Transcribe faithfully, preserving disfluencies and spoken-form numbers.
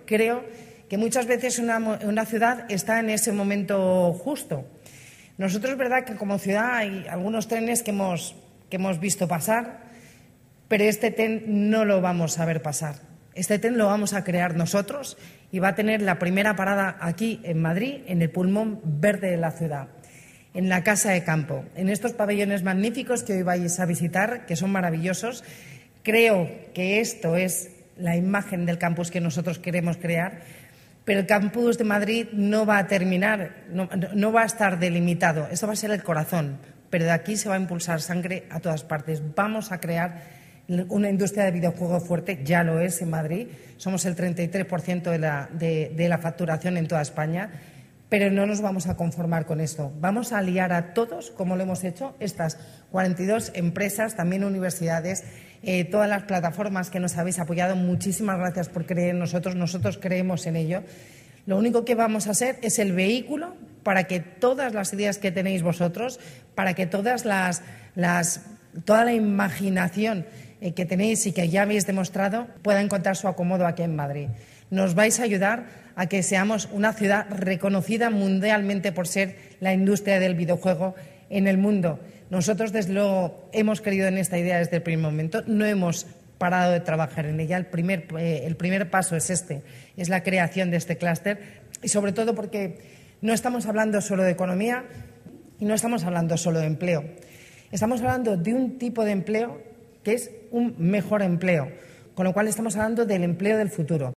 creo que muchas veces una, una ciudad está en ese momento justo. Nosotros es verdad que como ciudad hay algunos trenes que hemos, que hemos visto pasar, pero este tren no lo vamos a ver pasar. Este tren lo vamos a crear nosotros y va a tener la primera parada aquí en Madrid, en el pulmón verde de la ciudad, en la Casa de Campo, en estos pabellones magníficos que hoy vais a visitar, que son maravillosos. Creo que esto es la imagen del campus que nosotros queremos crear, pero el campus de Madrid no va a terminar, no, no va a estar delimitado. Esto va a ser el corazón, pero de aquí se va a impulsar sangre a todas partes. Vamos a crear una industria de videojuegos fuerte, ya lo es en Madrid. Somos el treinta y tres por ciento de la, de, de la facturación en toda España, pero no nos vamos a conformar con esto. Vamos a aliar a todos, como lo hemos hecho, estas cuarenta y dos empresas, también universidades, eh, todas las plataformas que nos habéis apoyado. Muchísimas gracias por creer en nosotros. Nosotros creemos en ello. Lo único que vamos a hacer es el vehículo para que todas las ideas que tenéis vosotros, para que todas las, las, toda la imaginación eh, que tenéis y que ya habéis demostrado pueda encontrar su acomodo aquí en Madrid. Nos vais a ayudar a que seamos una ciudad reconocida mundialmente por ser la industria del videojuego en el mundo. Nosotros, desde luego, hemos creído en esta idea desde el primer momento. No hemos parado de trabajar en ella. El primer, eh, el primer paso es este, es la creación de este clúster, y sobre todo porque no estamos hablando solo de economía y no estamos hablando solo de empleo. Estamos hablando de un tipo de empleo que es un mejor empleo, con lo cual estamos hablando del empleo del futuro.